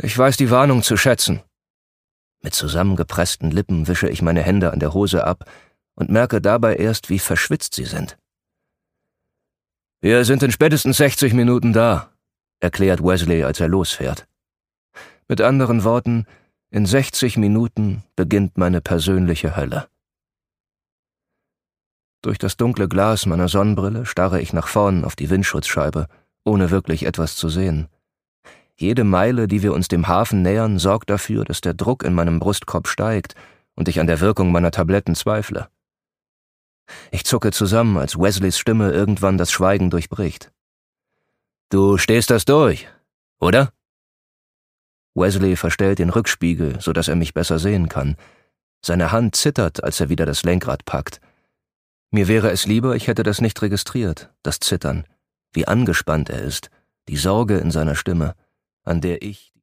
Ich weiß die Warnung zu schätzen. Mit zusammengepressten Lippen wische ich meine Hände an der Hose ab und merke dabei erst, wie verschwitzt sie sind. »Wir sind in spätestens 60 Minuten da«, erklärt Wesley, als er losfährt. Mit anderen Worten, in 60 Minuten beginnt meine persönliche Hölle. Durch das dunkle Glas meiner Sonnenbrille starre ich nach vorn auf die Windschutzscheibe, ohne wirklich etwas zu sehen. Jede Meile, die wir uns dem Hafen nähern, sorgt dafür, dass der Druck in meinem Brustkorb steigt und ich an der Wirkung meiner Tabletten zweifle. Ich zucke zusammen, als Wesleys Stimme irgendwann das Schweigen durchbricht. »Du stehst das durch, oder?« Wesley verstellt den Rückspiegel, sodass er mich besser sehen kann. Seine Hand zittert, als er wieder das Lenkrad packt. Mir wäre es lieber, ich hätte das nicht registriert, das Zittern, wie angespannt er ist, die Sorge in seiner Stimme, an der ich